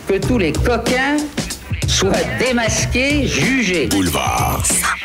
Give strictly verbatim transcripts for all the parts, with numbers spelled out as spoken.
que tous les coquins soient démasqués, jugés. Boulevard.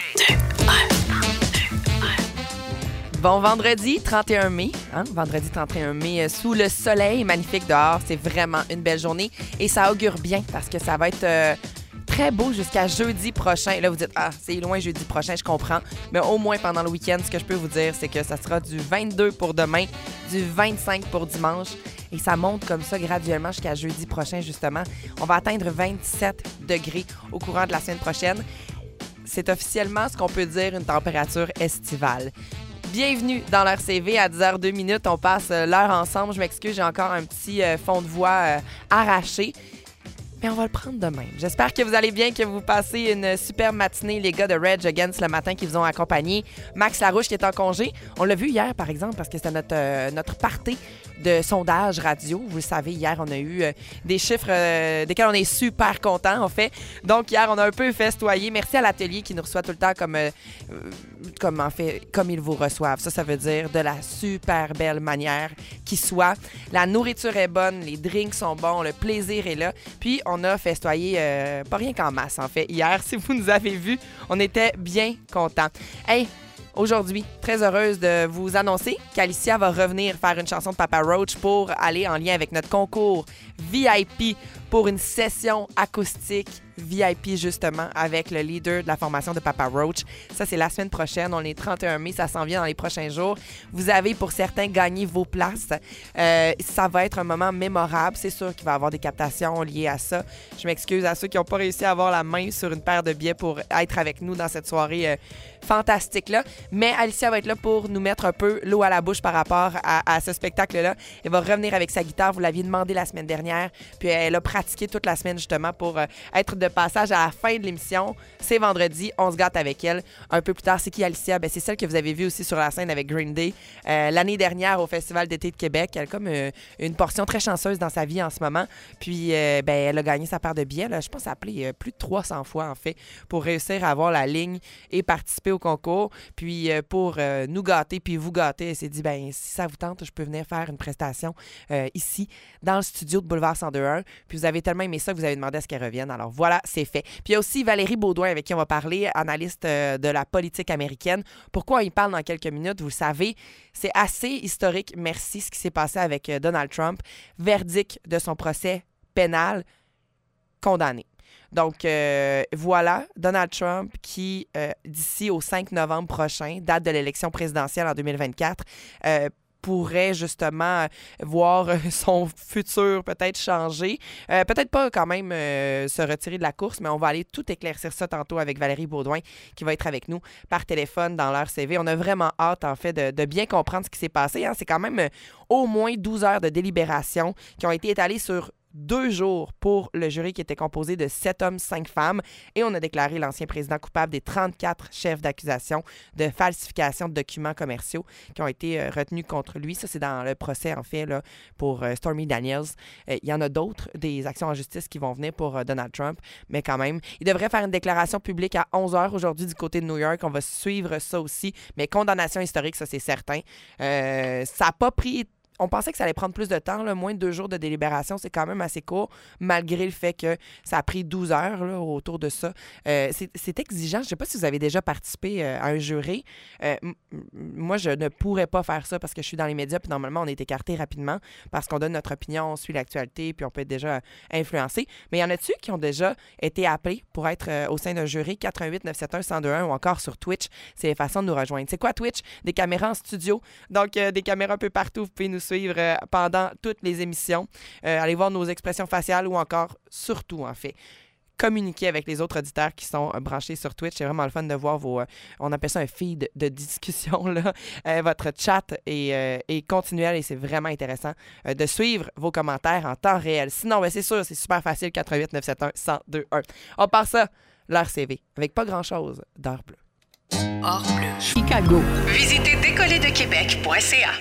Bon vendredi trente et un mai, hein? Vendredi trente et un mai, sous le soleil magnifique dehors. C'est vraiment une belle journée et ça augure bien parce que ça va être euh, très beau jusqu'à jeudi prochain. Là, vous dites, ah, c'est loin jeudi prochain, je comprends. Mais au moins pendant le week-end, ce que je peux vous dire, c'est que ça sera du vingt-deux pour demain, du vingt-cinq pour dimanche. Et ça monte comme ça graduellement jusqu'à jeudi prochain, justement. On va atteindre vingt-sept degrés au courant de la semaine prochaine. C'est officiellement ce qu'on peut dire une température estivale. Bienvenue dans l'R C V à dix heures deux minutes. On passe l'heure ensemble. Je m'excuse, j'ai encore un petit euh, fond de voix euh, arraché. Mais on va le prendre de même. J'espère que vous allez bien, que vous passez une super matinée. Les gars de Rage Against le matin qui vous ont accompagné. Max Larouche qui est en congé. On l'a vu hier, par exemple, parce que c'était notre, euh, notre party de sondage radio. Vous le savez, hier, on a eu euh, des chiffres euh, desquels on est super contents, en fait. Donc, hier, on a un peu festoyé. Merci à l'atelier qui nous reçoit tout le temps comme, euh, comme, en fait, comme ils vous reçoivent. Ça, ça veut dire de la super belle manière qui soit. La nourriture est bonne, les drinks sont bons, le plaisir est là. Puis, on a festoyé, euh, pas rien qu'en masse, en fait. Hier, si vous nous avez vus, on était bien contents. Hey! Aujourd'hui, très heureuse de vous annoncer qu'Alicia va revenir faire une chanson de Papa Roach pour aller en lien avec notre concours V I P pour une session acoustique V I P, justement, avec le leader de la formation de Papa Roach. Ça, c'est la semaine prochaine. On est trente et un mai. Ça s'en vient dans les prochains jours. Vous avez, pour certains, gagné vos places. Euh, ça va être un moment mémorable. C'est sûr qu'il va y avoir des captations liées à ça. Je m'excuse à ceux qui n'ont pas réussi à avoir la main sur une paire de billets pour être avec nous dans cette soirée euh, fantastique-là. Mais Alicia va être là pour nous mettre un peu l'eau à la bouche par rapport à, à ce spectacle-là. Elle va revenir avec sa guitare. Vous l'aviez demandé la semaine dernière. Puis elle a pratiqué toute la semaine, justement, pour euh, être de passage à la fin de l'émission. C'est vendredi. On se gâte avec elle. Un peu plus tard, c'est qui Alicia? Ben, c'est celle que vous avez vue aussi sur la scène avec Green Day euh, l'année dernière au Festival d'été de Québec. Elle a comme euh, une portion très chanceuse dans sa vie en ce moment. Puis, euh, ben, elle a gagné sa part de billets. Là. Je pense qu'elle a appelé euh, plus de trois cents fois, en fait, pour réussir à avoir la ligne et participer au concours. Puis, euh, pour euh, nous gâter puis vous gâter, elle s'est dit, ben si ça vous tente, je peux venir faire une prestation euh, ici, dans le studio de Boulevard cent deux un. Puis, vous avez tellement aimé ça que vous avez demandé à ce qu'elle revienne. Alors, voilà, c'est fait. Puis il y a aussi Valérie Beaudoin avec qui on va parler, analyste euh, de la politique américaine. Pourquoi on y parle dans quelques minutes? Vous le savez, c'est assez historique, merci, ce qui s'est passé avec euh, Donald Trump. Verdict de son procès pénal, condamné. Donc, euh, voilà, Donald Trump qui, euh, d'ici au cinq novembre prochain, date de l'élection présidentielle en deux mille vingt-quatre, euh, pourrait justement voir son futur peut-être changer. Euh, peut-être pas quand même euh, se retirer de la course, mais on va aller tout éclaircir ça tantôt avec Valérie Beaudoin qui va être avec nous par téléphone dans l'R C V. On a vraiment hâte, en fait, de, de bien comprendre ce qui s'est passé. Hein. C'est quand même euh, au moins douze heures de délibération qui ont été étalées sur deux jours pour le jury qui était composé de sept hommes, cinq femmes. Et on a déclaré l'ancien président coupable des trente-quatre chefs d'accusation de falsification de documents commerciaux qui ont été euh, retenus contre lui. Ça, c'est dans le procès, en fait, là, pour euh, Stormy Daniels. Euh, il y en a d'autres, des actions en justice qui vont venir pour euh, Donald Trump, mais quand même, il devrait faire une déclaration publique à onze heures aujourd'hui du côté de New York. On va suivre ça aussi, mais condamnation historique, ça, c'est certain. Euh, ça n'a pas pris... On pensait que ça allait prendre plus de temps, là, moins de deux jours de délibération. C'est quand même assez court, malgré le fait que ça a pris douze heures là, autour de ça. Euh, c'est, c'est exigeant. Je ne sais pas si vous avez déjà participé euh, à un jury. Euh, m- moi, je ne pourrais pas faire ça parce que je suis dans les médias, puis normalement, on est écarté rapidement parce qu'on donne notre opinion, on suit l'actualité, puis on peut être déjà influencé. Mais y en a-tu qui ont déjà été appelés pour être euh, au sein d'un jury? Quatre un huit neuf sept un un zéro deux un ou encore sur Twitch. C'est les façons de nous rejoindre. C'est quoi Twitch? Des caméras en studio. Donc, euh, des caméras un peu partout. Vous pouvez nous suivre euh, pendant toutes les émissions. Euh, allez voir nos expressions faciales ou encore, surtout, en fait, communiquer avec les autres auditeurs qui sont euh, branchés sur Twitch. C'est vraiment le fun de voir vos... Euh, on appelle ça un feed de discussion, là. Euh, votre chat est, euh, est continuel et c'est vraiment intéressant euh, de suivre vos commentaires en temps réel. Sinon, ben, c'est sûr, c'est super facile. quatre un huit neuf sept un un zéro deux un. On part ça, l'R C V, avec pas grand-chose d'heure bleue. Heure bleue. Chicago. Visitez décoller de québec point c a.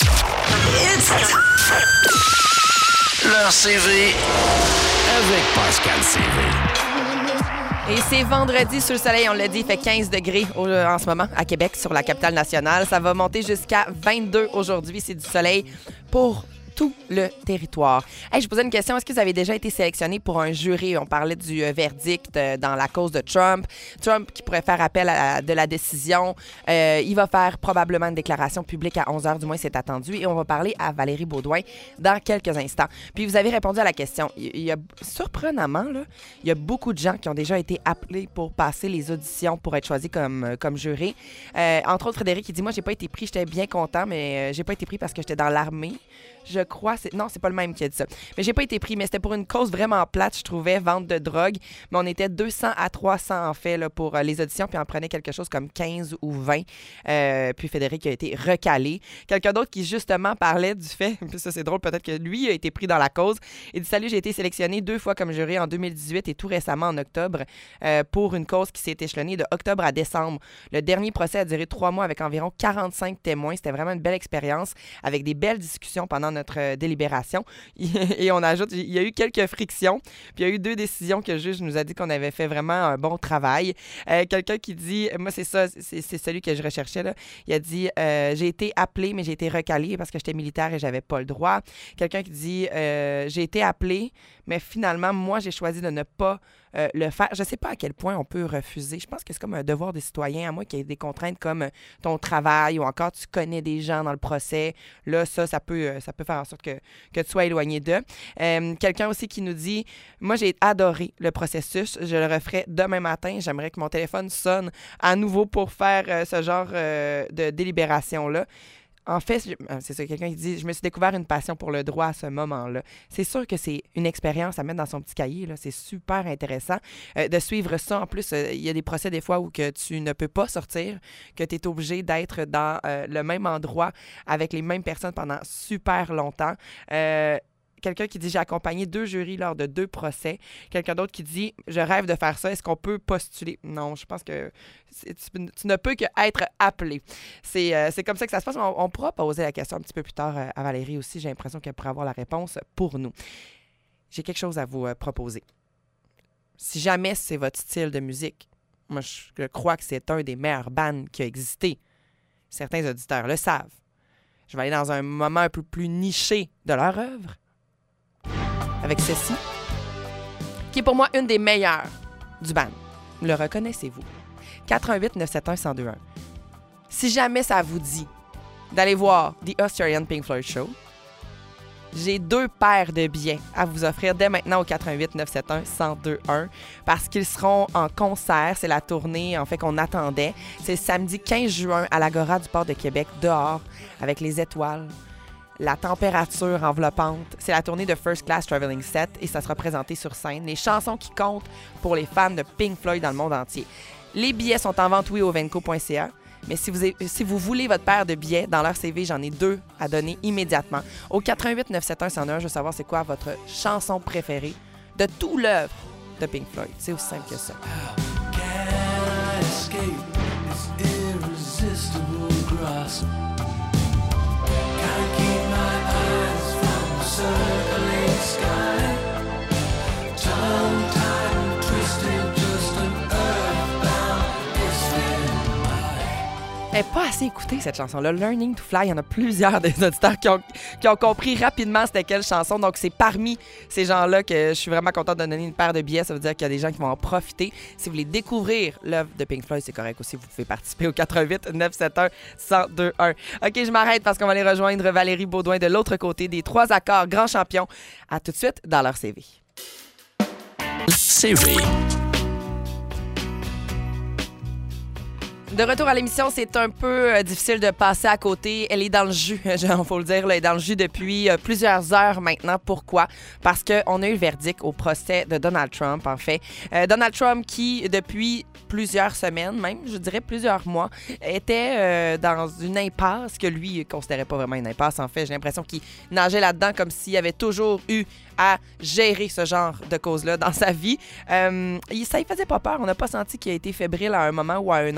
L'R C V avec Pascal C V. Et c'est vendredi sur le soleil, on l'a dit, il fait quinze degrés au, en ce moment à Québec, sur la capitale nationale. Ça va monter jusqu'à vingt-deux aujourd'hui, c'est du soleil pour tout le territoire. Hey, je posais une question. Est-ce que vous avez déjà été sélectionné pour un jury? On parlait du euh, verdict euh, dans la cause de Trump. Trump qui pourrait faire appel à, à de la décision. Euh, il va faire probablement une déclaration publique à onze heures, du moins c'est attendu. Et on va parler à Valérie Beaudoin dans quelques instants. Puis vous avez répondu à la question. Il y a, surprenamment, là, il y a beaucoup de gens qui ont déjà été appelés pour passer les auditions pour être choisis comme, comme jury. Euh, entre autres, Frédéric, il dit « Moi, j'ai pas été pris. J'étais bien content, mais euh, j'ai pas été pris parce que j'étais dans l'armée. » Je crois. C'est... Non, c'est pas le même qui a dit ça. Mais j'ai pas été pris, mais c'était pour une cause vraiment plate, je trouvais, vente de drogue. Mais on était deux cents à trois cents, en fait, là, pour euh, les auditions, puis on prenait quelque chose comme quinze ou vingt. Euh, puis Frédéric a été recalé. Quelqu'un d'autre qui, justement, parlait du fait, puis ça, c'est drôle, peut-être que lui a été pris dans la cause. Il dit « Salut, j'ai été sélectionné deux fois comme jury en deux mille dix-huit et tout récemment en octobre euh, pour une cause qui s'est échelonnée de octobre à décembre. Le dernier procès a duré trois mois avec environ quarante-cinq témoins. C'était vraiment une belle expérience avec des belles discussions pendant notre euh, délibération. » Et on ajoute, il y a eu quelques frictions, puis il y a eu deux décisions que le juge nous a dit qu'on avait fait vraiment un bon travail. Euh, quelqu'un qui dit, moi c'est ça, c'est, c'est celui que je recherchais, là. Il a dit, euh, j'ai été appelé, mais j'ai été recalé parce que j'étais militaire et j'avais pas le droit. Quelqu'un qui dit, euh, j'ai été appelé, mais finalement, moi, j'ai choisi de ne pas euh, le faire. Je ne sais pas à quel point on peut refuser. Je pense que c'est comme un devoir des citoyens, à moins qu'il y ait des contraintes comme ton travail ou encore tu connais des gens dans le procès. Là, ça, ça peut, ça peut faire en sorte que, que tu sois éloigné d'eux. Euh, quelqu'un aussi qui nous dit, moi, j'ai adoré le processus. Je le referai demain matin. J'aimerais que mon téléphone sonne à nouveau pour faire euh, ce genre euh, de délibération-là. En fait, c'est ça, quelqu'un qui dit « Je me suis découvert une passion pour le droit à ce moment-là. » C'est sûr que c'est une expérience à mettre dans son petit cahier. Là. C'est super intéressant euh, de suivre ça. En plus, il euh, y a des procès des fois où que tu ne peux pas sortir, que tu es obligé d'être dans euh, le même endroit avec les mêmes personnes pendant super longtemps. Euh, Quelqu'un qui dit « J'ai accompagné deux jurys lors de deux procès. » Quelqu'un d'autre qui dit « Je rêve de faire ça. Est-ce qu'on peut postuler? » Non, je pense que tu, tu ne peux qu'être appelé. C'est, euh, c'est comme ça que ça se passe. On, on pourra poser la question un petit peu plus tard à Valérie aussi. J'ai l'impression qu'elle pourra avoir la réponse pour nous. J'ai quelque chose à vous euh, proposer. Si jamais c'est votre style de musique, moi, je crois que c'est un des meilleurs bands qui a existé. Certains auditeurs le savent. Je vais aller dans un moment un peu plus niché de leur œuvre. Avec ceci, qui est pour moi une des meilleures du band. Le reconnaissez-vous? quatre un huit neuf sept un un zéro deux un. Si jamais ça vous dit d'aller voir The Australian Pink Floyd Show, j'ai deux paires de billets à vous offrir dès maintenant au quatre un huit neuf sept un un zéro deux un parce qu'ils seront en concert. C'est la tournée, en fait, qu'on attendait. C'est le samedi quinze juin à l'Agora du Port de Québec, dehors, avec les étoiles. La température enveloppante. C'est la tournée de First Class Traveling Set et ça sera présenté sur scène. Les chansons qui comptent pour les fans de Pink Floyd dans le monde entier. Les billets sont en vente, oui, au venco point c a. Mais si vous, avez, si vous voulez votre paire de billets dans leur C V, j'en ai deux à donner immédiatement. Au quatre un huit neuf sept un un zéro deux un, je veux savoir c'est quoi votre chanson préférée de tout l'œuvre de Pink Floyd. C'est aussi simple que ça. Elle n'est pas assez écoutée, cette chanson-là. Learning to Fly, il y en a plusieurs des auditeurs qui ont, qui ont compris rapidement c'était quelle chanson. Donc, c'est parmi ces gens-là que je suis vraiment contente de donner une paire de billets. Ça veut dire qu'il y a des gens qui vont en profiter. Si vous voulez découvrir l'œuvre de Pink Floyd, c'est correct aussi. Vous pouvez participer au quatre un huit neuf sept un un zéro deux un. OK, je m'arrête parce qu'on va aller rejoindre Valérie Beaudoin de l'autre côté des trois accords grands champions. À tout de suite dans leur C V. C V. De retour à l'émission, c'est un peu euh, difficile de passer à côté. Elle est dans le jus, il faut le dire. Là, elle est dans le jus depuis euh, plusieurs heures maintenant. Pourquoi? Parce qu'on a eu le verdict au procès de Donald Trump, en fait. Euh, Donald Trump qui, depuis plusieurs semaines, même, je dirais plusieurs mois, était euh, dans une impasse que lui ne considérait pas vraiment une impasse. En fait, j'ai l'impression qu'il nageait là-dedans comme s'il avait toujours eu à gérer ce genre de cause-là dans sa vie. Euh, ça ne faisait pas peur. On n'a pas senti qu'il a été fébrile à un moment ou à un autre.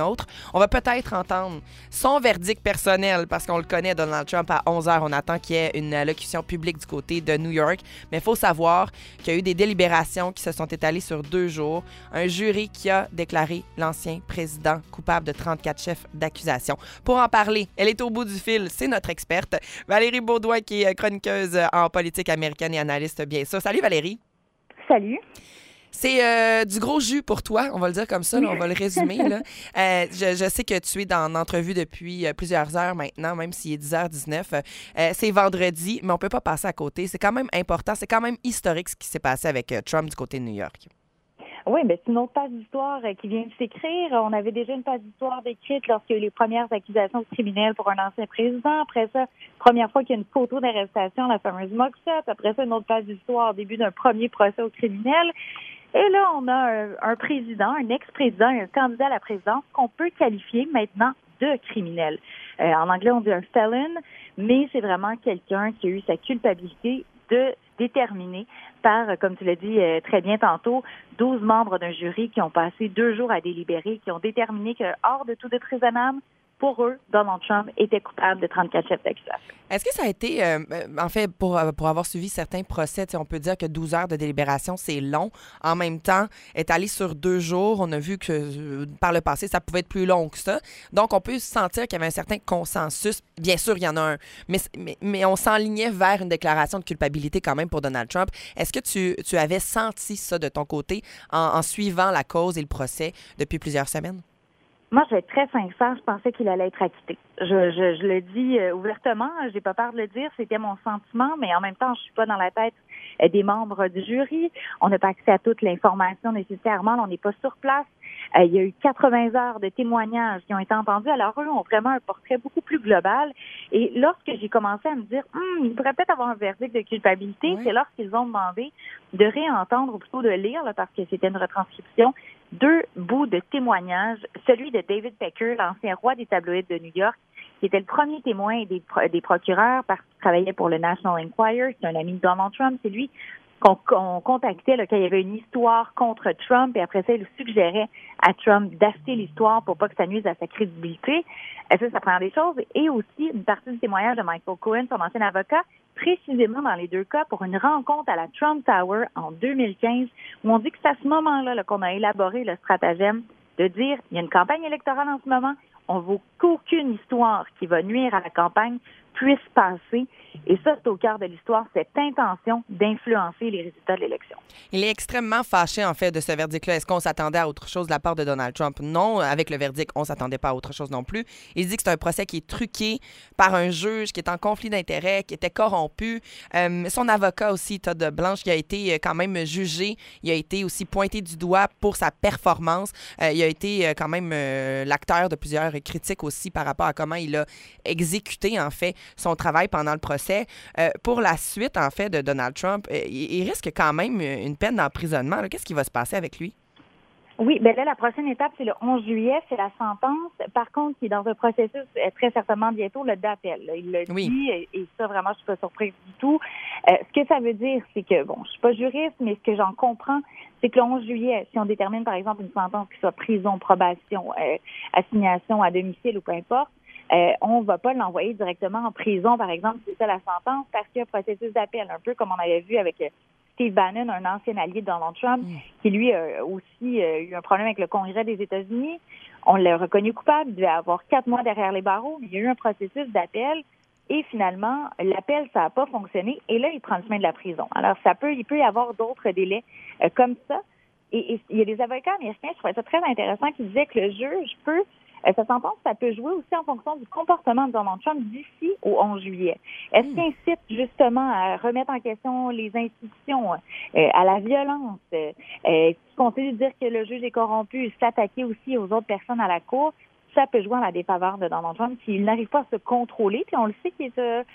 On va peut-être entendre son verdict personnel parce qu'on le connaît, Donald Trump, à onze heures. On attend qu'il y ait une allocution publique du côté de New York. Mais il faut savoir qu'il y a eu des délibérations qui se sont étalées sur deux jours. Un jury qui a déclaré l'ancien président coupable de trente-quatre chefs d'accusation. Pour en parler, elle est au bout du fil. C'est notre experte, Valérie Beaudoin, qui est chroniqueuse en politique américaine et analyste, bien sûr. Salut Valérie. Salut. C'est euh, du gros jus pour toi, on va le dire comme ça, là, on va le résumer. Là. Euh, je, je sais que tu es dans l'entrevue depuis euh, plusieurs heures maintenant, même s'il est dix heures dix-neuf. Euh, c'est vendredi, mais on ne peut pas passer à côté. C'est quand même important, c'est quand même historique ce qui s'est passé avec euh, Trump du côté de New York. Oui, bien, c'est une autre page d'histoire euh, qui vient de s'écrire. On avait déjà une page d'histoire décrite lorsqu'il y a eu les premières accusations criminelles pour un ancien président. Après ça, première fois qu'il y a une photo d'arrestation, la fameuse mugshot. Après ça, une autre page d'histoire au début d'un premier procès aux criminels. Et là, on a un, un président, un ex-président, un candidat à la présidence qu'on peut qualifier maintenant de criminel. Euh, en anglais, on dit un felon, mais c'est vraiment quelqu'un qui a eu sa culpabilité de déterminer par, comme tu l'as dit euh, très bien tantôt, douze membres d'un jury qui ont passé deux jours à délibérer, qui ont déterminé que, hors de tout doute raisonnable, pour eux, Donald Trump était coupable de trente-quatre chefs d'accusation. Est-ce que ça a été, euh, en fait, pour, pour avoir suivi certains procès, on peut dire que douze heures de délibération, c'est long. En même temps, étalé sur deux jours, on a vu que euh, par le passé, ça pouvait être plus long que ça. Donc, on peut sentir qu'il y avait un certain consensus. Bien sûr, il y en a un, mais, mais, mais on s'enlignait vers une déclaration de culpabilité quand même pour Donald Trump. Est-ce que tu, tu avais senti ça de ton côté en, en suivant la cause et le procès depuis plusieurs semaines? Moi, je vais être très sincère, je pensais qu'il allait être acquitté. Je, je, je le dis euh, ouvertement, j'ai pas peur de le dire, c'était mon sentiment, mais en même temps, je suis pas dans la tête euh, des membres du jury. On n'a pas accès à toute l'information nécessairement, on n'est pas sur place. Euh, il y a eu quatre-vingts heures de témoignages qui ont été entendus. Alors, eux ont vraiment un portrait beaucoup plus global. Et lorsque j'ai commencé à me dire, hum, il pourrait peut-être avoir un verdict de culpabilité, oui. C'est lorsqu'ils ont demandé de réentendre, ou plutôt de lire, là, parce que c'était une retranscription, deux bouts de témoignages, celui de David Pecker, l'ancien roi des tabloïds de New York, qui était le premier témoin des, pro- des procureurs parce qu'il travaillait pour le National Enquirer, c'est un ami de Donald Trump, c'est lui qu'on, qu'on contactait là, quand il y avait une histoire contre Trump, et après ça, il suggérait à Trump d'acheter l'histoire pour pas que ça nuise à sa crédibilité. Et ça, ça prend des choses. Et aussi, une partie du témoignage de Michael Cohen, son ancien avocat, précisément dans les deux cas, pour une rencontre à la Trump Tower en deux mille quinze, où on dit que c'est à ce moment-là là, qu'on a élaboré le stratagème de dire, il y a une campagne électorale en ce moment, on veut qu'aucune histoire qui va nuire à la campagne puisse passer. Et ça, c'est au cœur de l'histoire, cette intention d'influencer les résultats de l'élection. Il est extrêmement fâché, en fait, de ce verdict-là. Est-ce qu'on s'attendait à autre chose de la part de Donald Trump? Non, avec le verdict, on ne s'attendait pas à autre chose non plus. Il dit que c'est un procès qui est truqué par un juge, qui est en conflit d'intérêts, qui était corrompu. Euh, son avocat aussi, Todd Blanche, qui a été quand même jugé, il a été aussi pointé du doigt pour sa performance. Euh, il a été quand même euh, l'acteur de plusieurs critiques aussi par rapport à comment il a exécuté, en fait, son travail pendant le procès. Euh, pour la suite, en fait, de Donald Trump, euh, il, il risque quand même une peine d'emprisonnement. Là. Qu'est-ce qui va se passer avec lui? Oui, bien là, la prochaine étape, c'est le onze juillet, c'est la sentence. Par contre, qui est dans un processus très certainement bientôt, le d'appel. Là. Il l'a oui. dit, et, et ça, vraiment, je suis pas surprise du tout. Euh, ce que ça veut dire, c'est que, bon, je suis pas juriste, mais ce que j'en comprends, c'est que le onze juillet, si on détermine, par exemple, une sentence qui soit prison, probation, euh, assignation à domicile ou peu importe, Euh, on va pas l'envoyer directement en prison, par exemple, si c'est ça la sentence, parce qu'il y a un processus d'appel, un peu comme on avait vu avec Steve Bannon, un ancien allié de Donald Trump, mmh. qui lui a aussi euh, eu un problème avec le Congrès des États-Unis. On l'a reconnu coupable, il devait avoir quatre mois derrière les barreaux, mais il y a eu un processus d'appel, et finalement, l'appel, ça n'a pas fonctionné, et là, il prend le chemin de la prison. Alors, ça peut, il peut y avoir d'autres délais euh, comme ça. Et, et il y a des avocats américains, je trouvais ça très intéressant, qui disaient que le juge peut sa sentence, ça peut jouer aussi en fonction du comportement de Donald Trump d'ici au onze juillet. Est-ce qu'il incite justement à remettre en question les institutions, euh, à la violence, euh, euh, continue de dire que le juge est corrompu, s'attaquer aussi aux autres personnes à la cour? Ça peut jouer en la défaveur de Donald Trump s'il n'arrive pas à se contrôler. Puis on le sait qu'il est, euh,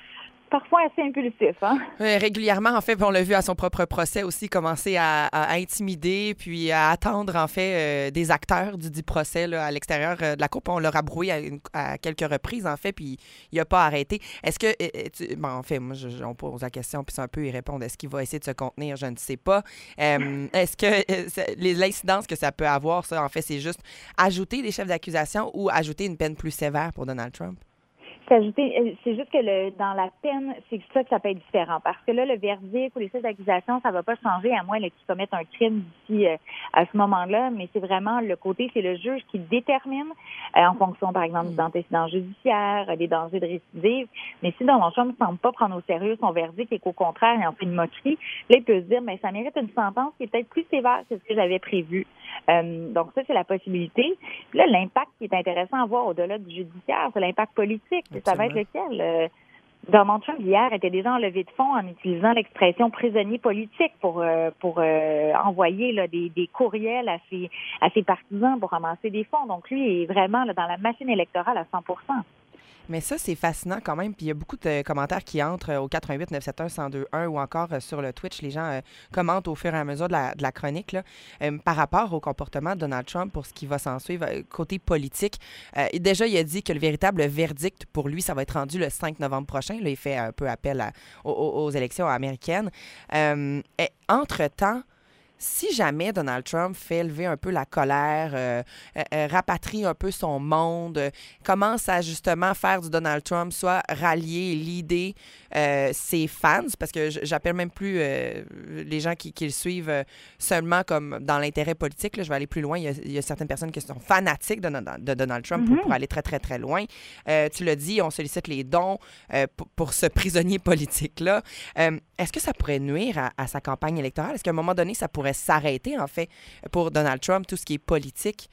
parfois assez impulsif. Hein? Euh, régulièrement, en fait, on l'a vu à son propre procès aussi, commencer à, à intimider puis à attendre, en fait, euh, des acteurs du dit procès là, à l'extérieur euh, de la cour. Puis on l'a rabroué à, une, à quelques reprises, en fait, puis il n'a pas arrêté. Est-ce que... Euh, tu, bon, en fait, moi, je, on pose la question, puis c'est un peu y répondre. Est-ce qu'il va essayer de se contenir? Je ne sais pas. Euh, est-ce que euh, les, l'incidence que ça peut avoir, ça, en fait, c'est juste ajouter des chefs d'accusation ou ajouter une peine plus sévère pour Donald Trump? Ajouter, c'est juste que le, dans la peine, c'est ça que ça peut être différent. Parce que là, le verdict ou les chefs d'accusation, ça va pas changer à moins là, qu'ils commettent un crime d'ici euh, à ce moment-là. Mais c'est vraiment le côté, c'est le juge qui détermine euh, en fonction, par exemple, d'antécédents judiciaires, euh, des dangers de récidive. Mais si Donald Trump ne semble pas prendre au sérieux son verdict et qu'au contraire, il en fait une moquerie, là, il peut se dire, mais ça mérite une sentence qui est peut-être plus sévère que ce que j'avais prévu. Euh, donc ça, c'est la possibilité. Puis là, l'impact qui est intéressant à voir au-delà du judiciaire, c'est l'impact politique. Absolument. Ça va être lequel? Euh, Donald Trump, hier, était déjà en levée de fonds en utilisant l'expression prisonnier politique pour euh, pour euh, envoyer là, des, des courriels à ses, à ses partisans pour ramasser des fonds. Donc lui est vraiment là, dans la machine électorale à cent pour cent. Mais ça, c'est fascinant quand même. Puis il y a beaucoup de commentaires qui entrent au quatre un huit neuf sept un un zéro deux un ou encore euh, sur le Twitch. Les gens euh, commentent au fur et à mesure de la, de la chronique là, euh, par rapport au comportement de Donald Trump pour ce qui va s'en suivre euh, côté politique. Euh, déjà, il a dit que le véritable verdict pour lui, ça va être rendu le cinq novembre prochain. Là, il fait un peu appel à, aux, aux élections américaines. Euh, et entre-temps, si jamais Donald Trump fait lever un peu la colère, euh, euh, rapatrie un peu son monde, euh, commence à justement faire du Donald Trump, soit rallier, leader euh, ses fans, parce que j'appelle même plus euh, les gens qui, qui le suivent euh, seulement comme dans l'intérêt politique. Là, je vais aller plus loin. Il y a, il y a certaines personnes qui sont fanatiques de, de Donald Trump mm-hmm. pour, pour aller très, très, très loin. Euh, tu l'as dit, on sollicite les dons euh, pour, pour ce prisonnier politique-là. Euh, est-ce que ça pourrait nuire à, à sa campagne électorale? Est-ce qu'à un moment donné, ça pourrait s'arrêter, en fait, pour Donald Trump, tout ce qui est politique?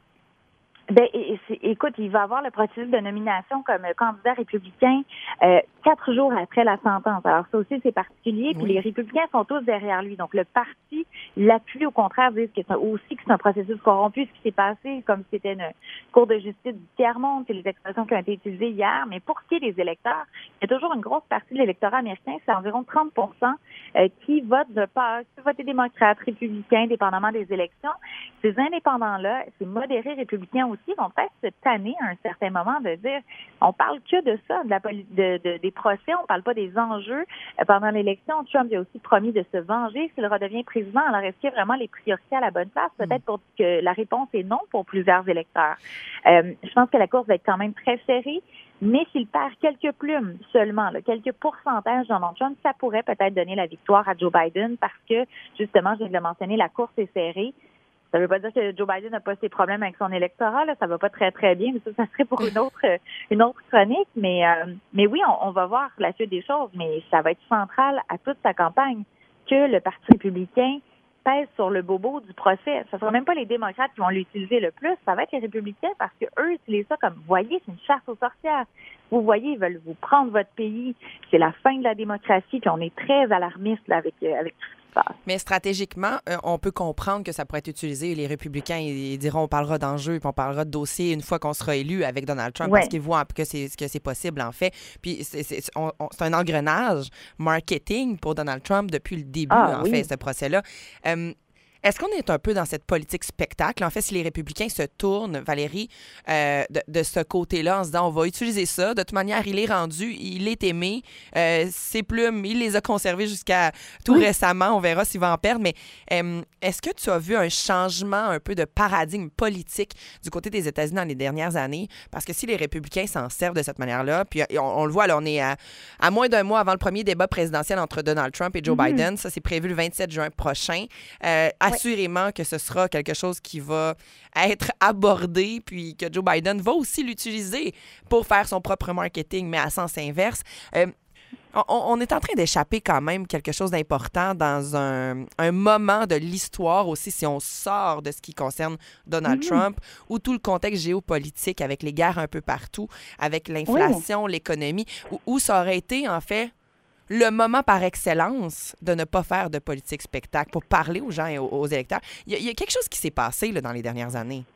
Ben, écoute, il va avoir le processus de nomination comme candidat républicain euh, quatre jours après la sentence. Alors ça aussi, c'est particulier. Puis oui. Les républicains sont tous derrière lui. Donc le parti l'appuie, au contraire, disent que c'est aussi que c'est un processus corrompu, ce qui s'est passé, comme si c'était une cour de justice du tiers-monde. C'est les expressions qui ont été utilisées hier. Mais pour ce qui est des électeurs, il y a toujours une grosse partie de l'électorat américain, c'est environ trente pour cent euh, qui votent de part, qui votent démocrates, républicains, dépendamment des élections. Ces indépendants-là, ces modérés républicains aussi, aussi vont peut-être se tanner à un certain moment de dire, on parle que de ça, de la de, de, des procès, on parle pas des enjeux. Pendant l'élection, Trump a aussi promis de se venger s'il redevient président. Alors, est-ce qu'il y a vraiment les priorités à la bonne place? Peut-être pour que la réponse est non pour plusieurs électeurs. Euh, je pense que la course va être quand même très serrée. Mais s'il perd quelques plumes seulement, là, quelques pourcentages dans Donald Trump, ça pourrait peut-être donner la victoire à Joe Biden parce que, justement, je viens de le mentionner, la course est serrée. Ça ne veut pas dire que Joe Biden n'a pas ses problèmes avec son électorat, là, ça va pas très, très bien, mais ça, ça serait pour une autre une autre chronique. Mais, euh, mais oui, on, on va voir la suite des choses, mais ça va être central à toute sa campagne que le Parti républicain pèse sur le bobo du procès. Ce ne sera même pas les démocrates qui vont l'utiliser le plus, ça va être les républicains parce que eux utilisent ça comme, vous voyez, c'est une chasse aux sorcières. Vous voyez, ils veulent vous prendre votre pays. C'est la fin de la démocratie, puis on est très alarmiste là, avec, avec tout ce qui se passe. Mais stratégiquement, euh, on peut comprendre que ça pourrait être utilisé. Les républicains, ils, ils diront, on parlera d'enjeux, puis on parlera de dossiers une fois qu'on sera élu avec Donald Trump, ouais. Parce qu'ils voient que c'est, que c'est possible, en fait. Puis c'est, c'est, on, on, c'est un engrenage marketing pour Donald Trump depuis le début, ah, en oui. fait, ce procès-là. Euh, Est-ce qu'on est un peu dans cette politique spectacle? En fait, si les républicains se tournent, Valérie, euh, de, de ce côté-là, en se disant, on va utiliser ça. De toute manière, il est rendu, il est aimé. Euh, ses plumes, il les a conservées jusqu'à tout oui. récemment. On verra s'il va en perdre. Mais euh, est-ce que tu as vu un changement un peu de paradigme politique du côté des États-Unis dans les dernières années? Parce que si les républicains s'en servent de cette manière-là, puis on, on le voit, là, on est à, à moins d'un mois avant le premier débat présidentiel entre Donald Trump et Joe mm-hmm. Biden. Ça, c'est prévu le vingt-sept juin prochain. Euh, Assurément que ce sera quelque chose qui va être abordé, puis que Joe Biden va aussi l'utiliser pour faire son propre marketing, mais à sens inverse. Euh, on, on est en train d'échapper quand même quelque chose d'important dans un, un moment de l'histoire aussi, si on sort de ce qui concerne Donald mmh. Trump, ou tout le contexte géopolitique avec les guerres un peu partout, avec l'inflation, oui. l'économie, où, où ça aurait été, en fait, le moment par excellence de ne pas faire de politique spectacle pour parler aux gens et aux, aux électeurs. Il y, a, il y a quelque chose qui s'est passé là, dans les dernières années.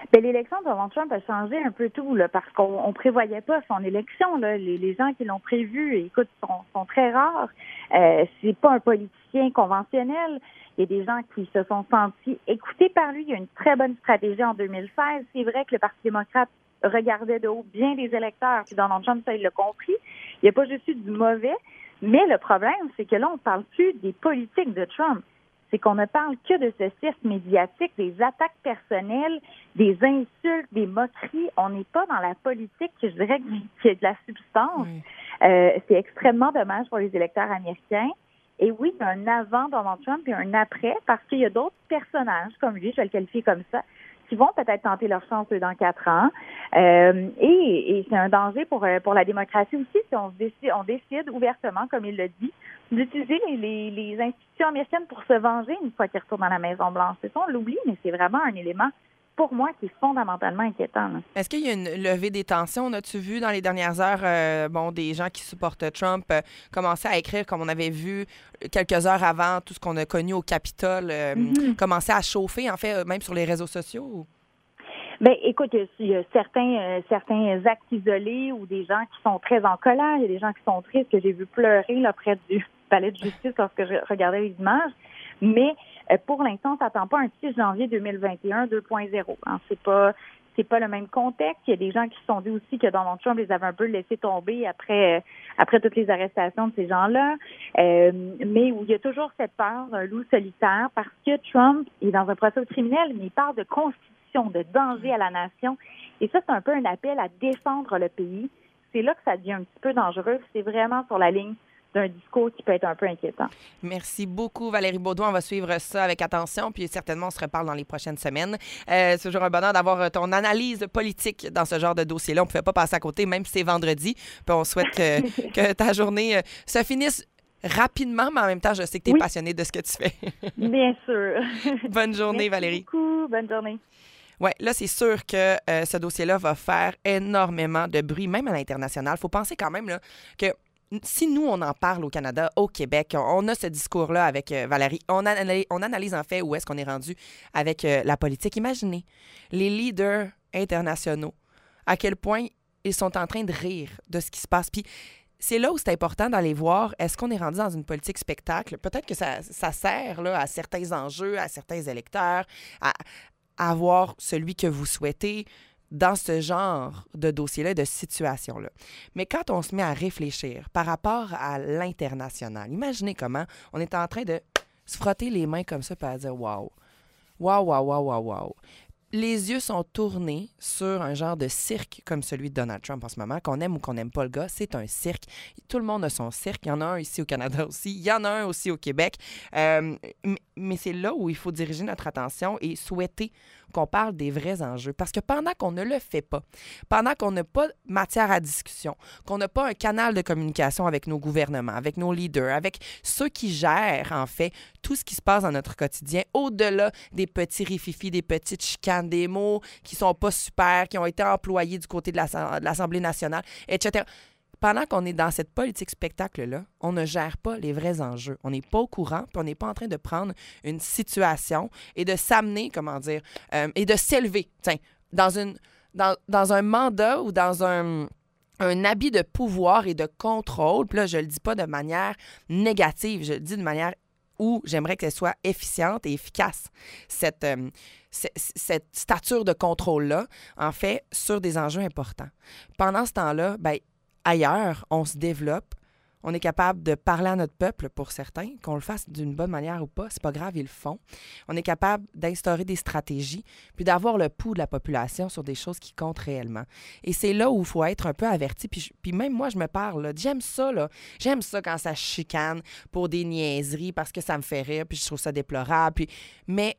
Bien, l'élection de Donald Trump a changé un peu tout, là, parce qu'on ne prévoyait pas son élection. Là. Les, les gens qui l'ont prévu, écoute, sont, sont très rares. Euh, c'est pas un politicien conventionnel. Il y a des gens qui se sont sentis écoutés par lui. Il y a une très bonne stratégie en deux mille seize. C'est vrai que le Parti démocrate regardait de haut bien des électeurs. Puis Donald Trump, ça, il l'a compris. Il n'y a pas juste eu du mauvais. Mais le problème, c'est que là, on ne parle plus des politiques de Trump. C'est qu'on ne parle que de ce cirque médiatique, des attaques personnelles, des insultes, des moqueries. On n'est pas dans la politique, je dirais, qui a de la substance. Oui. Euh, c'est extrêmement dommage pour les électeurs américains. Et oui, il y a un avant Donald Trump et un après, parce qu'il y a d'autres personnages, comme lui, je vais le qualifier comme ça, qui vont peut-être tenter leur chance dans quatre ans. Euh, et, et c'est un danger pour, pour la démocratie aussi si on décide, on décide ouvertement, comme il le dit, d'utiliser les, les, les institutions américaines pour se venger une fois qu'ils retournent dans la Maison-Blanche. C'est ça, on l'oublie, mais c'est vraiment un élément, pour moi, qui est fondamentalement inquiétant. Là. Est-ce qu'il y a une levée des tensions? On a-tu vu dans les dernières heures, euh, bon, des gens qui supportent Trump euh, commencer à écrire, comme on avait vu quelques heures avant, tout ce qu'on a connu au Capitole, euh, mm-hmm. commencer à chauffer, en fait, même sur les réseaux sociaux? Ou... Bien, écoute, il y a certains, euh, certains actes isolés ou des gens qui sont très en colère. Il y a des gens qui sont tristes, que j'ai vu pleurer là, près du palais de justice lorsque je regardais les images. Mais euh, pour l'instant, on ne s'attend pas à un six janvier deux mille vingt et un deux point zéro. Hein. C'est pas c'est pas le même contexte. Il y a des gens qui se sont dit aussi que Donald Trump les avait un peu laissés tomber après euh, après toutes les arrestations de ces gens-là. Euh, mais où il y a toujours cette peur d'un loup solitaire parce que Trump est dans un procès criminel, mais il parle de constitution, de danger à la nation. Et ça, c'est un peu un appel à défendre le pays. C'est là que ça devient un petit peu dangereux. C'est vraiment sur la ligne d'un discours qui peut être un peu inquiétant. Merci beaucoup, Valérie Beaudoin. On va suivre ça avec attention, puis certainement, on se reparle dans les prochaines semaines. Euh, c'est toujours un bonheur d'avoir ton analyse politique dans ce genre de dossier-là. On ne pouvait pas passer à côté, même si c'est vendredi. Puis on souhaite que, que ta journée se finisse rapidement, mais en même temps, je sais que tu es oui. passionnée de ce que tu fais. Bien sûr. Bonne journée, Merci Valérie. beaucoup. Bonne journée. Oui, là, c'est sûr que euh, ce dossier-là va faire énormément de bruit, même à l'international. Il faut penser quand même là, que si nous, on en parle au Canada, au Québec, on a ce discours-là avec euh, Valérie, on analyse, on analyse en fait où est-ce qu'on est rendu avec euh, la politique. Imaginez les leaders internationaux, à quel point ils sont en train de rire de ce qui se passe. Puis c'est là où c'est important d'aller voir, est-ce qu'on est rendu dans une politique spectacle? Peut-être que ça, ça sert là, à certains enjeux, à certains électeurs, à, à avoir celui que vous souhaitez dans ce genre de dossier-là, de situation-là. Mais quand on se met à réfléchir par rapport à l'international, imaginez comment on est en train de se frotter les mains comme ça et à dire « wow, wow, wow, wow, wow, wow ». Les yeux sont tournés sur un genre de cirque comme celui de Donald Trump en ce moment, qu'on aime ou qu'on n'aime pas le gars, c'est un cirque. Tout le monde a son cirque. Il y en a un ici au Canada aussi. Il y en a un aussi au Québec. Euh, mais c'est là où il faut diriger notre attention et souhaiter qu'on parle des vrais enjeux. Parce que pendant qu'on ne le fait pas, pendant qu'on n'a pas matière à discussion, qu'on n'a pas un canal de communication avec nos gouvernements, avec nos leaders, avec ceux qui gèrent, en fait, tout ce qui se passe dans notre quotidien, au-delà des petits rififis, des petites chicanes, des mots qui sont pas super, qui ont été employés du côté de l'Assemblée nationale, et cetera. Pendant qu'on est dans cette politique spectacle-là, on ne gère pas les vrais enjeux. On n'est pas au courant, puis on n'est pas en train de prendre une situation et de s'amener, comment dire, euh, et de s'élever, tiens, dans, une, dans, dans un mandat ou dans un... un habit de pouvoir et de contrôle. Puis là, je le dis pas de manière négative, je le dis de manière où j'aimerais qu'elle soit efficiente et efficace, cette, euh, c- cette stature de contrôle-là, en fait, sur des enjeux importants. Pendant ce temps-là, bien, ailleurs, on se développe, on est capable de parler à notre peuple, pour certains, qu'on le fasse d'une bonne manière ou pas, c'est pas grave, ils le font. On est capable d'instaurer des stratégies, puis d'avoir le pouls de la population sur des choses qui comptent réellement. Et c'est là où il faut être un peu averti, puis, je, puis même moi, je me parle, là, j'aime ça, là, j'aime ça quand ça chicane pour des niaiseries, parce que ça me fait rire, puis je trouve ça déplorable, puis... mais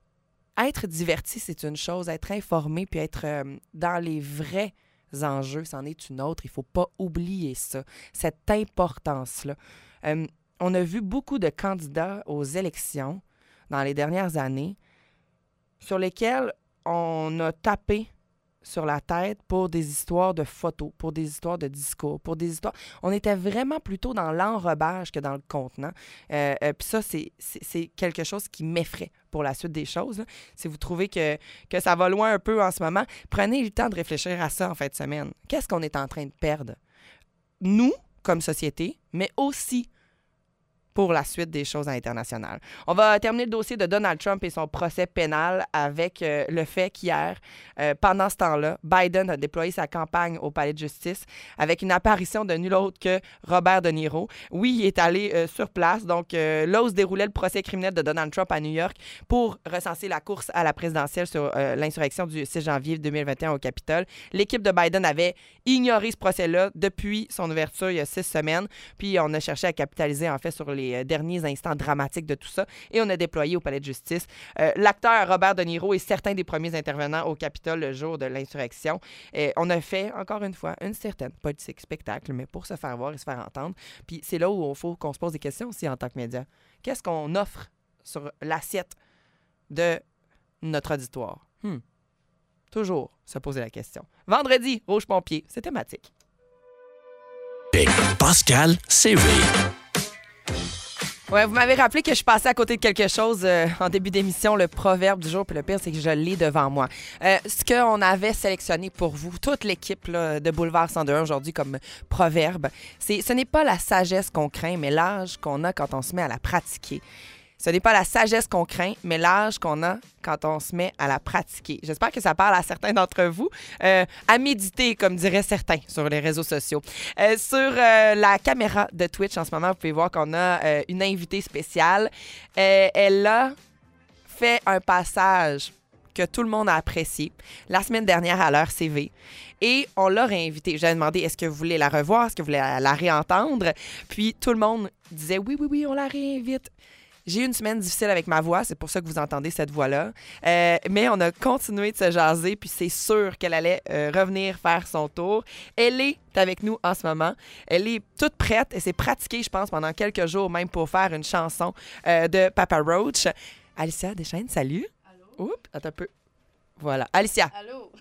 être diverti, c'est une chose, être informé, puis être euh, dans les vrais enjeux, c'en est une autre. Il ne faut pas oublier ça, cette importance-là. Euh, on a vu beaucoup de candidats aux élections dans les dernières années sur lesquels on a tapé sur la tête pour des histoires de photos, pour des histoires de discours, pour des histoires... On était vraiment plutôt dans l'enrobage que dans le contenant. Euh, euh, Puis ça, c'est, c'est, c'est quelque chose qui m'effraie pour la suite des choses. Là. Si vous trouvez que, que ça va loin un peu en ce moment, prenez le temps de réfléchir à ça en fin de semaine. Qu'est-ce qu'on est en train de perdre? Nous, comme société, mais aussi pour la suite des choses à l'international. On va terminer le dossier de Donald Trump et son procès pénal avec euh, le fait qu'hier, euh, pendant ce temps-là, Biden a déployé sa campagne au palais de justice avec une apparition de nul autre que Robert De Niro. Oui, il est allé euh, sur place. Donc, euh, là où se déroulait le procès criminel de Donald Trump à New York pour recenser la course à la présidentielle sur euh, l'insurrection du six janvier deux mille vingt et un au Capitole, l'équipe de Biden avait ignoré ce procès-là depuis son ouverture il y a six semaines. Puis, on a cherché à capitaliser, en fait, sur les les derniers instants dramatiques de tout ça. Et on a déployé au palais de justice euh, l'acteur Robert De Niro et certains des premiers intervenants au Capitole le jour de l'insurrection. Et on a fait, encore une fois, une certaine politique spectacle, mais pour se faire voir et se faire entendre. Puis c'est là où il faut qu'on se pose des questions aussi en tant que média. Qu'est-ce qu'on offre sur l'assiette de notre auditoire? Hmm. Toujours se poser la question. Vendredi, Rouge Pompier, c'est thématique. Avec Pascal C V. Ouais, vous m'avez rappelé que je passais à côté de quelque chose euh, en début d'émission, le proverbe du jour, puis le pire, c'est que je l'ai devant moi. Euh, ce qu'on avait sélectionné pour vous, toute l'équipe là, de Boulevard cent deux aujourd'hui comme proverbe, c'est ce n'est pas la sagesse qu'on craint, mais l'âge qu'on a quand on se met à la pratiquer. Ce n'est pas la sagesse qu'on craint, mais l'âge qu'on a quand on se met à la pratiquer. J'espère que ça parle à certains d'entre vous. Euh, à méditer, comme diraient certains sur les réseaux sociaux. Euh, sur euh, la caméra de Twitch, en ce moment, vous pouvez voir qu'on a euh, une invitée spéciale. Euh, elle a fait un passage que tout le monde a apprécié la semaine dernière à l'heure C V. Et on l'a réinvitée. J'ai demandé, est-ce que vous voulez la revoir? Est-ce que vous voulez la, la réentendre? Puis tout le monde disait, oui, oui, oui, on la réinvite. J'ai eu une semaine difficile avec ma voix, c'est pour ça que vous entendez cette voix-là. Euh, mais on a continué de se jaser, puis c'est sûr qu'elle allait euh, revenir faire son tour. Elle est avec nous en ce moment. Elle est toute prête. Elle s'est pratiquée, je pense, pendant quelques jours même pour faire une chanson euh, de Papa Roach. Alicia Deschaines, salut. Allô? Oups, attends un peu. Voilà. Alicia. Allô?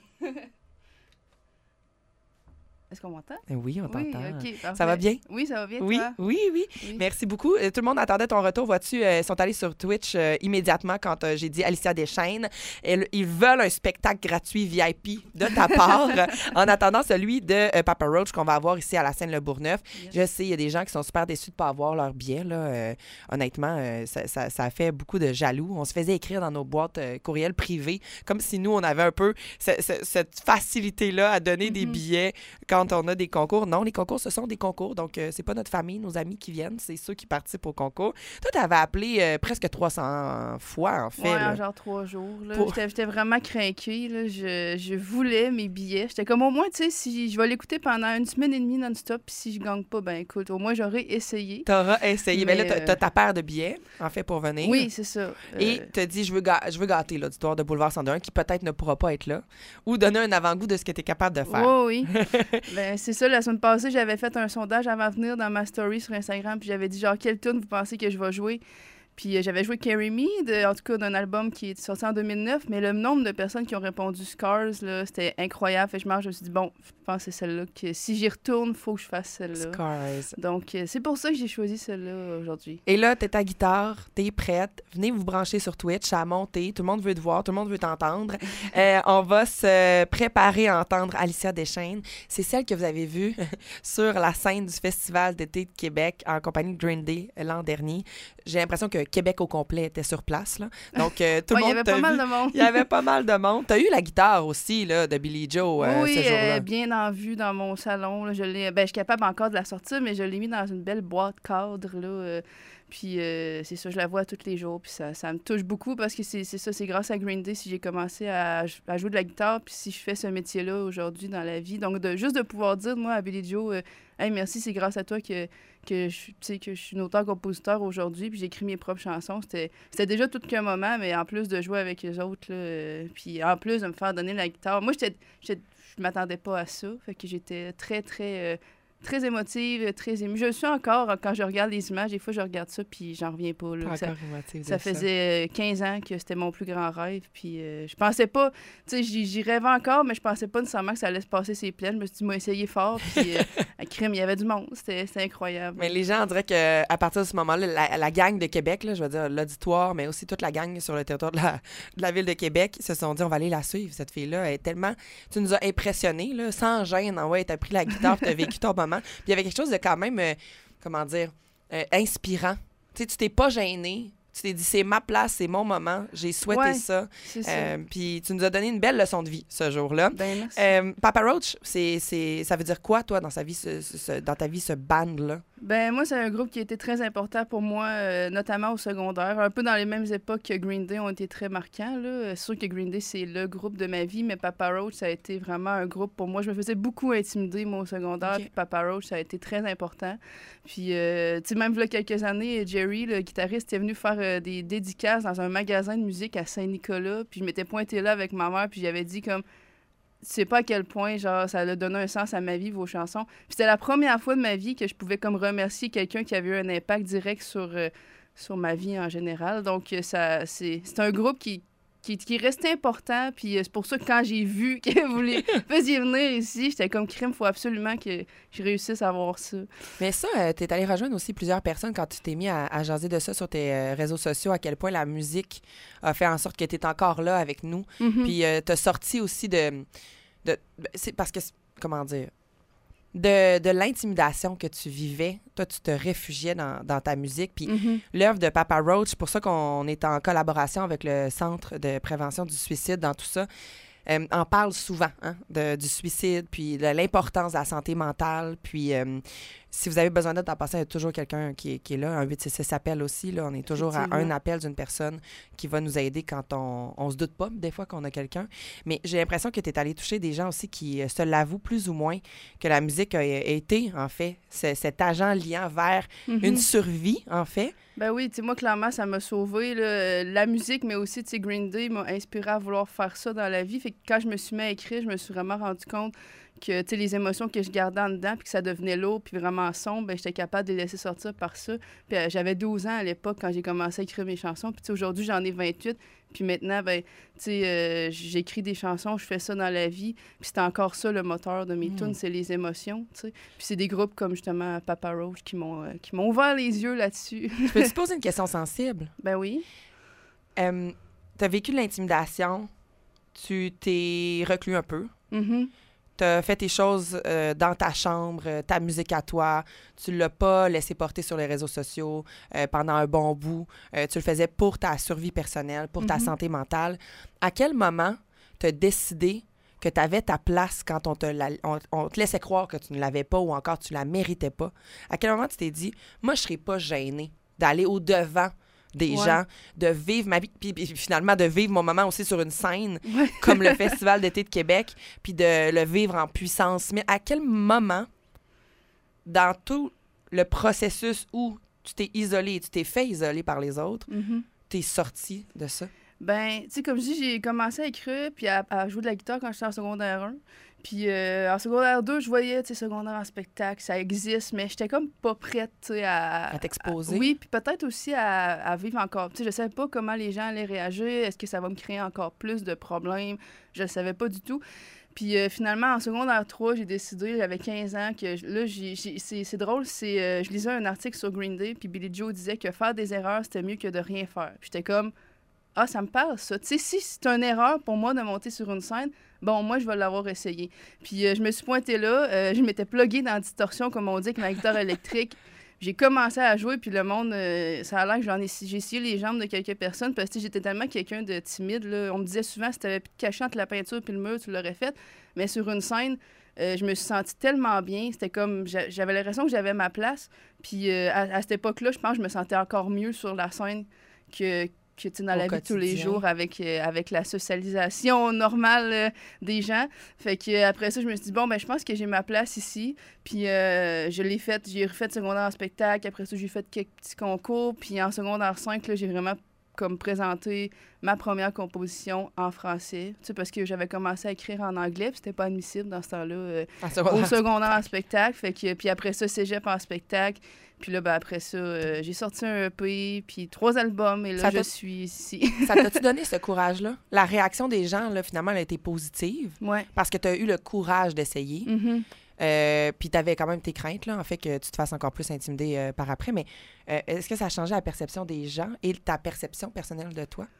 Est-ce qu'on m'entend? Oui, on t'entend. Oui, OK, ça va bien? Oui, ça va bien, oui, toi? Oui, oui, oui. Merci beaucoup. Tout le monde attendait ton retour. Vois-tu, euh, ils sont allés sur Twitch euh, immédiatement quand euh, j'ai dit Alicia Deschaines. Et, ils veulent un spectacle gratuit V I P de ta part en attendant celui de euh, Papa Roach qu'on va avoir ici à la scène Le Bourgneuf. Yes. Je sais, il y a des gens qui sont super déçus de ne pas avoir leur billet. Là. Euh, honnêtement, euh, ça, ça, ça fait beaucoup de jaloux. On se faisait écrire dans nos boîtes euh, courriels privées comme si nous, on avait un peu ce, ce, cette facilité-là à donner mm-hmm. des billets quand on a des concours. Non, les concours, ce sont des concours. Donc, euh, c'est pas notre famille, nos amis qui viennent, c'est ceux qui participent au concours. Toi, t'avais appelé euh, presque trois cents fois, en fait. Ouais, là. en genre trois jours. Là. Pour... J'étais, j'étais vraiment craquée. Là. Je, je voulais mes billets. J'étais comme, au moins, tu sais, si je vais l'écouter pendant une semaine et demie non-stop, puis si je gagne pas, ben écoute, au moins, j'aurais essayé. T'auras essayé. Mais, mais là, t'as, euh... t'as ta paire de billets, en fait, pour venir. Oui, c'est ça. Euh... Et t'as dit, je veux, ga- je veux gâter l'auditoire de Boulevard cent deux qui peut-être ne pourra pas être là, ou donner un avant-goût de ce que t'es capable de faire. Oui, oui. Ben, c'est ça, la semaine passée, j'avais fait un sondage avant de venir dans ma story sur Instagram, puis j'avais dit genre quelle tune vous pensez que je vais jouer. Puis euh, j'avais joué Carry Me, de, en tout cas d'un album qui est sorti en deux mille neuf, mais le nombre de personnes qui ont répondu Scars, là, c'était incroyable. Fait que je, marche, je me suis dit, bon, je pense que c'est celle-là que si j'y retourne, il faut que je fasse celle-là. Scars. Donc euh, c'est pour ça que j'ai choisi celle-là aujourd'hui. Et là, t'es ta guitare, t'es prête. Venez vous brancher sur Twitch, ça a monté. Tout le monde veut te voir, tout le monde veut t'entendre. euh, on va se préparer à entendre Alicia Deschaines. C'est celle que vous avez vue sur la scène du Festival d'été de Québec en compagnie de Green Day l'an dernier. J'ai l'impression que Québec au complet était sur place. Là. Donc, euh, tout le ouais, monde il y avait pas vu. mal de monde. Il y avait pas mal de monde. Tu as eu la guitare aussi là, de Billie Joe euh, oui, ce jour-là. Oui, euh, bien en vue dans mon salon. Là. Je, l'ai, ben, je suis capable encore de la sortir, mais je l'ai mis dans une belle boîte cadre. Là, euh, puis euh, c'est ça, je la vois tous les jours. Puis ça, ça me touche beaucoup parce que c'est, c'est ça, c'est grâce à Green Day si j'ai commencé à, à jouer de la guitare. Puis si je fais ce métier-là aujourd'hui dans la vie. Donc, de, juste de pouvoir dire, moi, à Billie Joe, euh, hey, merci, c'est grâce à toi que, que, je, que je suis une auteure-compositeur aujourd'hui. Puis j'écris mes propres chansons. C'était, c'était déjà tout qu'un moment, mais en plus de jouer avec les autres, là, euh, puis en plus de me faire donner la guitare. Moi, j'étais, j'étais, je m'attendais pas à ça. Fait que j'étais très, très... Euh, très émotive, très émue. Je le suis encore quand je regarde les images. Des fois, je regarde ça, puis j'en reviens pas. Là, Pas ça, encore émotive de ça faisait quinze ans que c'était mon plus grand rêve. Puis euh, je pensais pas, tu sais, j'y, j'y rêvais encore, mais je pensais pas nécessairement que ça allait se passer ses plaines. Je me suis dit, moi, essayé fort. Puis euh, à crime, il y avait du monde. C'était, c'était incroyable. Mais les gens, on dirait qu'à partir de ce moment-là, la, la gang de Québec, là, je veux dire l'auditoire, mais aussi toute la gang sur le territoire de la, de la ville de Québec, se sont dit, on va aller la suivre, cette fille-là. Elle est tellement... Tu nous as impressionnés, là, sans gêne. Ah ouais, t'as pris la guitare, t'as vécu ton moment. Puis il y avait quelque chose de quand même, euh, comment dire, euh, inspirant. Tu sais, tu t'es pas gêné. Tu t'es dit, c'est ma place, c'est mon moment. J'ai souhaité Ouais, ça. c'est ça. Euh, Puis tu nous as donné une belle leçon de vie ce jour-là. Ben, merci. Euh, Papa Roach, c'est, c'est, ça veut dire quoi, toi, dans, sa vie, ce, ce- dans ta vie, ce band-là? Ben moi, c'est un groupe qui a été très important pour moi, euh, notamment au secondaire. Un peu dans les mêmes époques que Green Day ont été très marquants. Là. C'est sûr que Green Day, c'est le groupe de ma vie, mais Papa Roach, ça a été vraiment un groupe pour moi. Je me faisais beaucoup intimider, moi, au secondaire, Ok. puis Papa Roach, ça a été très important. Puis, euh, tu sais, même il y a quelques années, Jerry, le guitariste, est venu faire euh, des dédicaces dans un magasin de musique à Saint-Nicolas, puis je m'étais pointée là avec ma mère, puis j'avais dit comme... Tu sais pas à quel point, genre, ça a donné un sens à ma vie, vos chansons. Puis c'était la première fois de ma vie que je pouvais comme remercier quelqu'un qui avait eu un impact direct sur, euh, sur ma vie en général. Donc, euh, ça, c'est, c'est un groupe qui, qui, qui reste important. Puis euh, c'est pour ça que quand j'ai vu que vous les faisiez venir ici, j'étais comme crime, il faut absolument que je réussisse à avoir ça. Mais ça, euh, t'es allé rejoindre aussi plusieurs personnes quand tu t'es mis à, à jaser de ça sur tes euh, réseaux sociaux, à quel point la musique a fait en sorte que tu es encore là avec nous. Mhm. Puis euh, t'as sorti aussi de... de ben, c'est parce que, c'est- comment dire... De, de l'intimidation que tu vivais, toi, tu te réfugiais dans, dans ta musique. Puis Mhm. l'œuvre de Papa Roach, c'est pour ça qu'on est en collaboration avec le Centre de prévention du suicide dans tout ça. Euh, en parle souvent hein, de- du suicide, puis de l'importance de la santé mentale. Puis euh, si vous avez besoin d'aide en passant, il y a toujours quelqu'un qui, est- qui est là. Un huit six six appelle aussi. Là, on est toujours à un Effectivement. appel d'une personne qui va nous aider quand on, on se doute pas des fois qu'on a quelqu'un. Mais j'ai l'impression que tu es allé toucher des gens aussi qui euh, se l'avouent plus ou moins que la musique a, a été, en fait, ce- cet agent liant vers Mhm. une survie, en fait. Ben oui, tu sais, moi, clairement, ça m'a sauvé. Là. La musique, mais aussi, tu sais, Green Day m'a inspiré à vouloir faire ça dans la vie. Fait que quand je me suis mis à écrire, je me suis vraiment rendu compte que, tu sais, les émotions que je gardais en dedans, puis que ça devenait lourd, puis vraiment sombre, ben j'étais capable de les laisser sortir par ça. Puis euh, j'avais douze ans à l'époque quand j'ai commencé à écrire mes chansons. Puis, tu sais, aujourd'hui, j'en ai vingt-huit. Puis maintenant, ben, tu sais, euh, j'écris des chansons, je fais ça dans la vie. Puis c'est encore ça, le moteur de mes Mm. tunes, c'est les émotions, tu sais. Puis c'est des groupes comme, justement, Papa Roach qui m'ont euh, qui m'ont ouvert les yeux là-dessus. Je peux te poser une question sensible? Ben oui. Euh, tu as vécu de l'intimidation, tu t'es reclus un peu, Mhm. tu as fait tes choses euh, dans ta chambre, euh, ta musique à toi, tu l'as pas laissé porter sur les réseaux sociaux euh, pendant un bon bout, Euh, tu le faisais pour ta survie personnelle, pour ta Mhm. santé mentale. À quel moment tu as décidé que tu avais ta place quand on te, la- on, on te laissait croire que tu ne l'avais pas ou encore tu la méritais pas? À quel moment tu t'es dit, moi, je serais pas gênée d'aller au-devant des Ouais. gens, de vivre ma vie, puis, puis finalement de vivre mon moment aussi sur une scène, Ouais. comme le Festival d'été de Québec, puis de le vivre en puissance. Mais à quel moment, dans tout le processus où tu t'es isolé, tu t'es fait isoler par les autres, Mhm. t'es sorti de ça? Ben, tu sais, comme je dis, j'ai commencé à écrire puis à, à jouer de la guitare quand j'étais en secondaire un. Puis euh, en secondaire deux, je voyais, tu sais, secondaire en spectacle, ça existe, mais j'étais comme pas prête, tu sais, à... À t'exposer? à- oui, puis peut-être aussi à, à vivre encore. Tu sais, je savais pas comment les gens allaient réagir. Est-ce que ça va me créer encore plus de problèmes? Je le savais pas du tout. Puis euh, finalement, en secondaire trois, j'ai décidé, j'avais quinze ans, que je- là, j'ai, j'ai- c'est, c'est drôle, c'est, euh, je lisais un article sur Green Day, puis Billie Joe disait que faire des erreurs, c'était mieux que de rien faire. Puis j'étais comme, ah, ça me parle, ça. Tu sais, si c'est une erreur pour moi de monter sur une scène, bon, moi, je vais l'avoir essayé. Puis euh, je me suis pointée là, euh, je m'étais pluguée dans la distorsion, comme on dit, avec ma guitare électrique. J'ai commencé à jouer, puis le monde, euh, ça a l'air que j'en ai, j'ai scié les jambes de quelques personnes, parce que tu sais, j'étais tellement quelqu'un de timide, là. On me disait souvent, si t'avais plus de cachet entre la peinture puis le mur, tu l'aurais fait. Mais sur une scène, euh, je me suis sentie tellement bien. C'était comme, j'a- j'avais l'impression que j'avais ma place. Puis euh, à, à cette époque-là, je pense que je me sentais encore mieux sur la scène que, que tu sais, dans Au la vie de tous les quotidien. jours avec, euh, avec la socialisation normale euh, des gens. Fait que euh, après ça, je me suis dit, bon, ben je pense que j'ai ma place ici. Puis euh, je l'ai faite, j'ai refait secondaire en spectacle. Après ça, j'ai fait quelques petits concours. Puis en secondaire cinq, là, j'ai vraiment comme présenter ma première composition en français, tu sais, parce que j'avais commencé à écrire en anglais, puis c'était pas admissible dans ce temps-là euh, au secondaire en spectacle. Fait que, puis après ça, cégep en spectacle. Puis là, ben, après ça, euh, j'ai sorti un E P, puis trois albums, et là, ça je suis ici. Ça t'a-tu donné ce courage-là? La réaction des gens, là, finalement, elle a été positive. Ouais. Parce que tu as eu le courage d'essayer. Mm-hmm. Euh, puis tu avais quand même tes craintes, là, en fait, que tu te fasses encore plus intimider euh, par après. Mais euh, est-ce que ça a changé la perception des gens et ta perception personnelle de toi?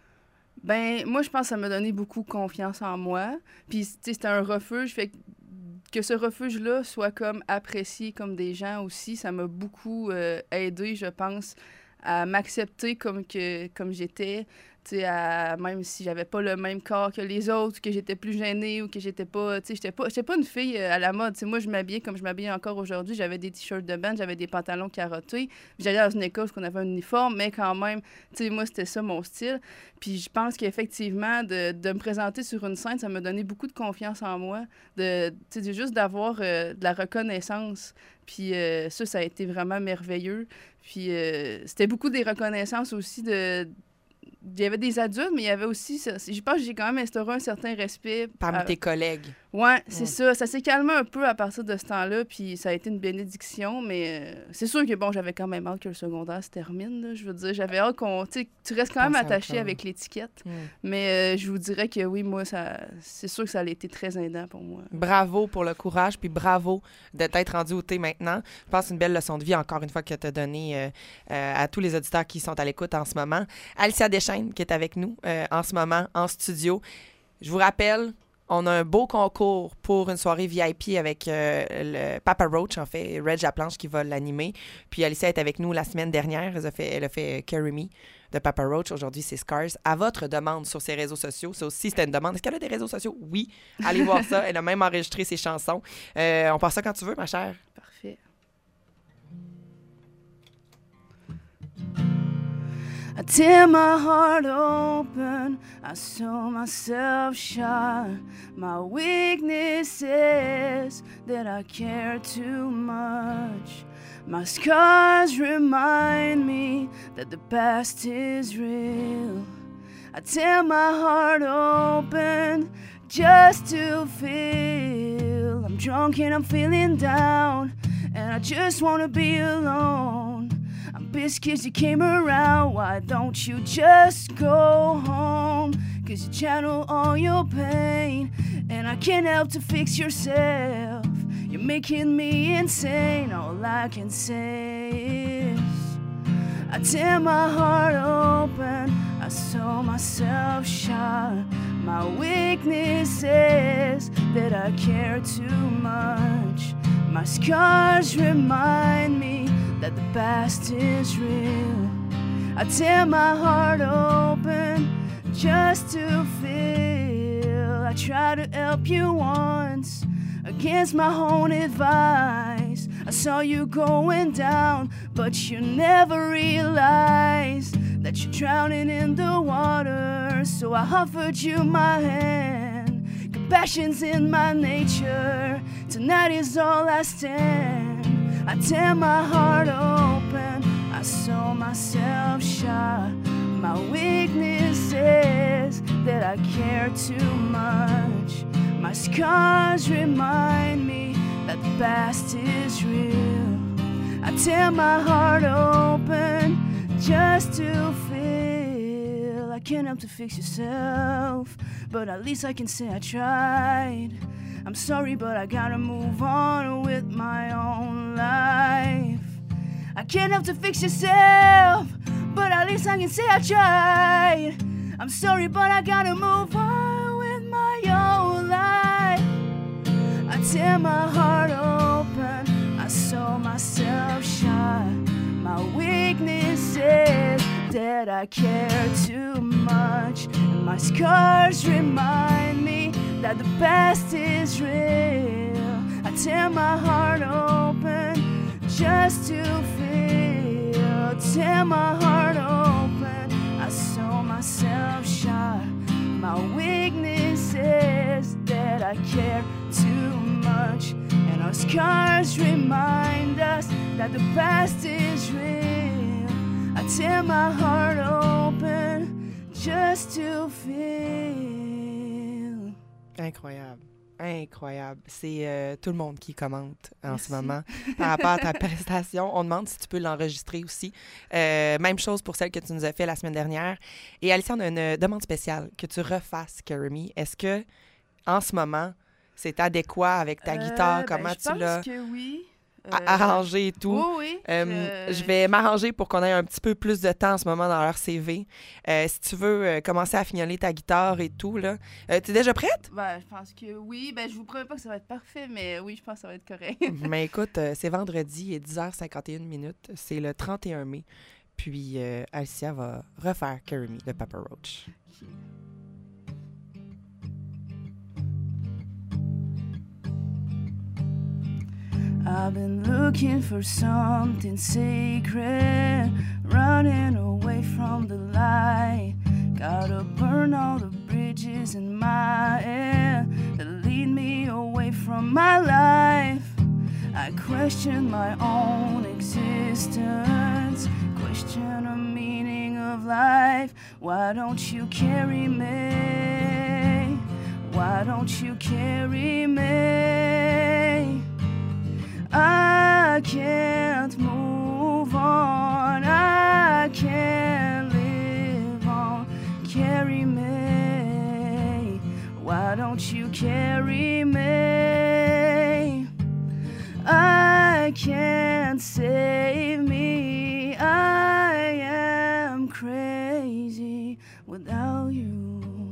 Ben moi, je pense que ça m'a donné beaucoup confiance en moi. Puis, tu sais, c'était un refuge. Fait que, que ce refuge-là soit comme apprécié comme des gens aussi, ça m'a beaucoup euh, aidé, je pense, à m'accepter comme, que, comme j'étais. Tu sais, à, même si j'avais pas le même corps que les autres, que j'étais plus gênée ou que j'étais pas... Tu sais, j'étais pas, j'étais pas une fille à la mode. Tu sais, moi, je m'habillais comme je m'habille encore aujourd'hui. J'avais des t-shirts de band, j'avais des pantalons carottés. J'allais dans une école où on avait un uniforme, mais quand même, tu sais, moi, c'était ça mon style. Puis je pense qu'effectivement, de, de me présenter sur une scène, ça m'a donné beaucoup de confiance en moi. De, tu sais, juste d'avoir euh, de la reconnaissance. Puis euh, ça, ça a été vraiment merveilleux. Puis euh, c'était beaucoup des reconnaissances aussi de... Il y avait des adultes, mais il y avait aussi... Ça, je pense que j'ai quand même instauré un certain respect. Parmi à... tes collègues. Ouais, c'est ouais. ça. Ça s'est calmé un peu à partir de ce temps-là, puis ça a été une bénédiction, mais euh, c'est sûr que, bon, j'avais quand même hâte que le secondaire se termine, là. Je veux dire, j'avais hâte qu'on... Tu sais, tu restes quand même attaché avec l'étiquette, mm. mais euh, je vous dirais que oui, moi, ça, c'est sûr que ça a été très aidant pour moi. Bravo pour le courage, puis bravo de t'être rendu où t'es maintenant. Je pense que c'est une belle leçon de vie, encore une fois, que tu as donnée euh, euh, à tous les auditeurs qui sont à l'écoute en ce moment. Alicia Deschaines, qui est avec nous euh, en ce moment, en studio. Je vous rappelle... On a un beau concours pour une soirée V I P avec euh, le Papa Roach, en fait, Reg Laplanche qui va l'animer. Puis Alicia est avec nous la semaine dernière. Elle a fait, elle a fait Carry Me de Papa Roach. Aujourd'hui, c'est Scars. À votre demande sur ses réseaux sociaux. Ça aussi, c'était une demande. Est-ce qu'elle a des réseaux sociaux? Oui. Allez voir ça. Elle a même enregistré ses chansons. Euh, on passe ça quand tu veux, ma chère. Parfait. I tear my heart open, I saw myself shine. My weakness is that I care too much. My scars remind me that the past is real. I tear my heart open just to feel. I'm drunk and I'm feeling down, and I just wanna be alone. Pissed 'cause you came around, why don't you just go home? 'Cause you channel all your pain, and I can't help to fix yourself. You're making me insane, all I can say is I tear my heart open, I saw myself shine. My weakness is that I care too much. My scars remind me that the past is real. I tear my heart open just to feel. I tried to help you once against my own advice. I saw you going down, but you never realized that you're drowning in the water. So I offered you my hand. Compassion's in my nature. Tonight is all I stand. I tear my heart open, I saw myself shine. My weakness is that I care too much. My scars remind me that the past is real. I tear my heart open just to feel. I can't help to fix yourself, but at least I can say I tried. I'm sorry, but I gotta move on with my own life. I can't help to fix yourself, but at least I can say I tried. I'm sorry, but I gotta move on with my own life. I tear my heart open, I saw myself shine. My weakness is that I care too much, and my scars remind me that the past is real. I tear my heart open just to feel. Tear my heart open, I saw myself shine. My weakness is that I care too much, and our scars remind us that the past is real. I tear my heart open just to feel. Incroyable. Incroyable. C'est euh, tout le monde qui commente en Merci. ce moment par rapport à ta prestation. On demande si tu peux l'enregistrer aussi. Euh, même chose pour celle que tu nous as fait la semaine dernière. Et Alicia, on a une demande spéciale que tu refasses Carry Me. Est-ce que en ce moment, c'est adéquat avec ta guitare? Euh, Comment ben, tu l'as Je pense que oui. a- Euh, arrangé et tout? Oui, oui. Euh, je... je vais m'arranger pour qu'on ait un petit peu plus de temps en ce moment dans leur C V. Euh, si tu veux euh, commencer à fignoler ta guitare et tout, là. Euh, t'es déjà prête? Ben, je pense que oui. Ben, je vous promets pas que ça va être parfait, mais oui, je pense que ça va être correct. Mais écoute, euh, c'est vendredi et dix heures cinquante et une minutes. C'est le trente et un mai. Puis euh, Alicia va refaire Carry Me de Papa Roach. I've been looking for something sacred, running away from the light. Gotta burn all the bridges in my head that lead me away from my life. I question my own existence, question the meaning of life. Why don't you carry me? Why don't you carry me? I can't move on, I can't live on. Carry me, why don't you carry me? I can't save me, I am crazy without you.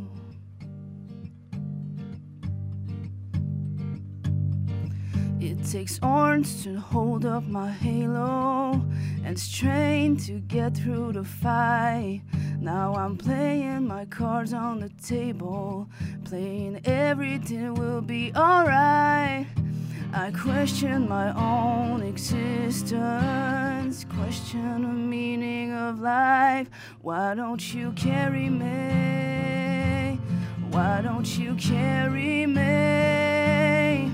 It takes arms to hold up my halo and strength to get through the fight. Now I'm playing my cards on the table, playing everything will be alright. I question my own existence, question the meaning of life. Why don't you carry me? Why don't you carry me?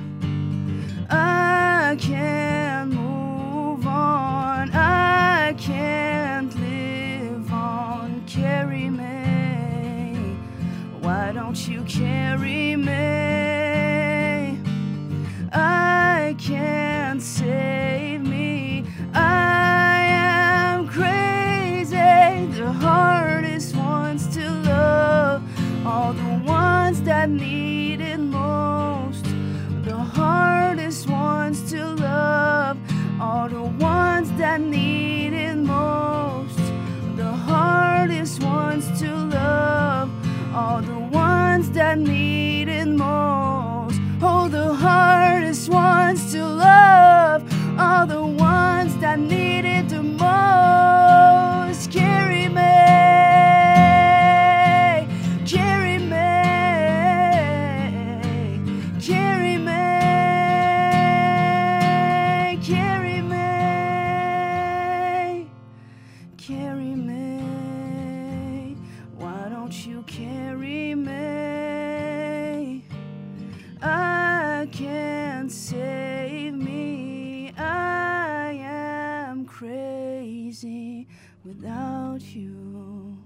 I can't move on, I can't live on. Carry me, why don't you carry me? I can't save me, I am crazy. The hardest ones to love, all the ones that need it most. The hardest ones to love are the ones that need it most. The hardest ones to love are the ones that need it most. Oh, the hardest ones to love are the ones that need it the most. Carry me, carry me, carry me. Carry me, why don't you carry me? I can't save me, I am crazy without you.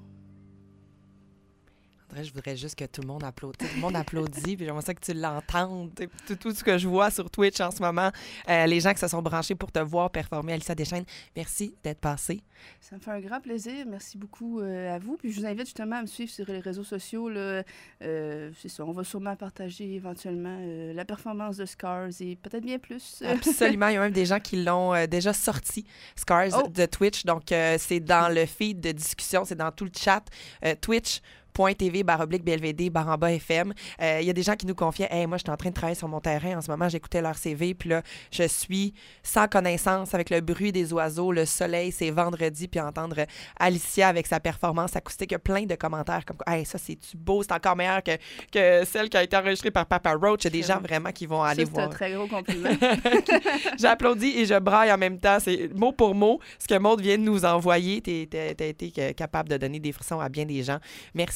André, je voudrais juste que tout le monde applaudisse. Tout le monde applaudit, puis j'aimerais ça que tu l'entendes. Tout, tout ce que je vois sur Twitch en ce moment, euh, les gens qui se sont branchés pour te voir performer, Alicia Deschênes, merci d'être passée. Ça me fait un grand plaisir. Merci beaucoup euh, à vous. Puis je vous invite justement à me suivre sur les réseaux sociaux. Là. Euh, c'est ça, on va sûrement partager éventuellement euh, la performance de Scars et peut-être bien plus. Absolument. Il y a même des gens qui l'ont euh, déjà sorti, Scars, Oh. de Twitch. Donc, euh, c'est dans le feed de discussion, c'est dans tout le chat. Euh, Twitch. .tv barre oblique B L V D barre en bas F M. Il euh, y a des gens qui nous confiaient « Hey, moi, je suis en train de travailler sur mon terrain. En ce moment, j'écoutais leur C V. Puis là, je suis sans connaissance avec le bruit des oiseaux, le soleil, c'est vendredi. Puis entendre Alicia avec sa performance acoustique. Il y a plein de commentaires comme « Hey, ça, c'est-tu beau? C'est encore meilleur que, que celle qui a été enregistrée par Papa Roach. » Il y a des gens vraiment qui vont aller ça, voir. C'est un très gros compliment. J'applaudis et je braille en même temps. C'est mot pour mot ce que Maud vient de nous envoyer. Tu as été capable de donner des frissons à bien des gens. Merci.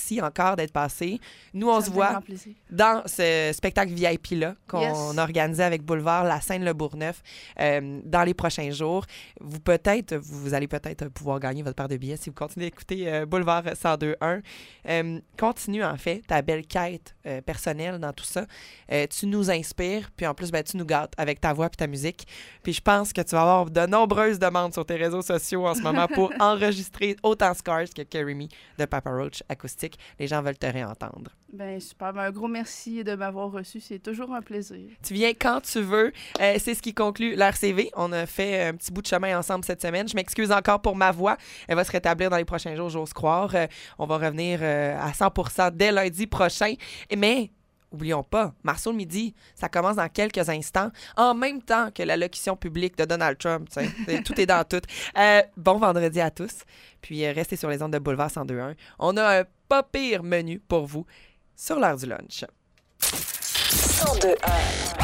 merci encore d'être passé. Nous, on Ça se me fait grand voit plaisir. dans ce spectacle V I P-là qu'on Yes. a organisé avec Boulevard, la scène Le Bourgneuf, euh, dans les prochains jours. Vous peut-être, vous allez peut-être pouvoir gagner votre paire de billets si vous continuez d'écouter euh, Boulevard cent deux un. Euh, continue, en fait, ta belle quête euh, personnelle dans tout ça. Euh, tu nous inspires, puis en plus, ben, tu nous gâtes avec ta voix et ta musique. Puis je pense que tu vas avoir de nombreuses demandes sur tes réseaux sociaux en ce moment pour enregistrer autant Scars que Carry Me de Papa Roach acoustique. Les gens veulent te réentendre. Ben super. Ben, un gros merci de m'avoir reçu. C'est toujours un plaisir. Tu viens quand tu veux. Euh, c'est ce qui conclut l'R C V. On a fait un petit bout de chemin ensemble cette semaine. Je m'excuse encore pour ma voix. Elle va se rétablir dans les prochains jours, j'ose croire. Euh, on va revenir euh, à cent pour cent dès lundi prochain. Mais oublions pas, Marceau le midi, ça commence dans quelques instants, en même temps que l'allocution publique de Donald Trump. Tu sais. Tout est dans tout. Euh, bon vendredi à tous. Puis euh, restez sur les ondes de Boulevard cent deux un. On a un pas pire menu pour vous sur l'heure du lunch. cent deux un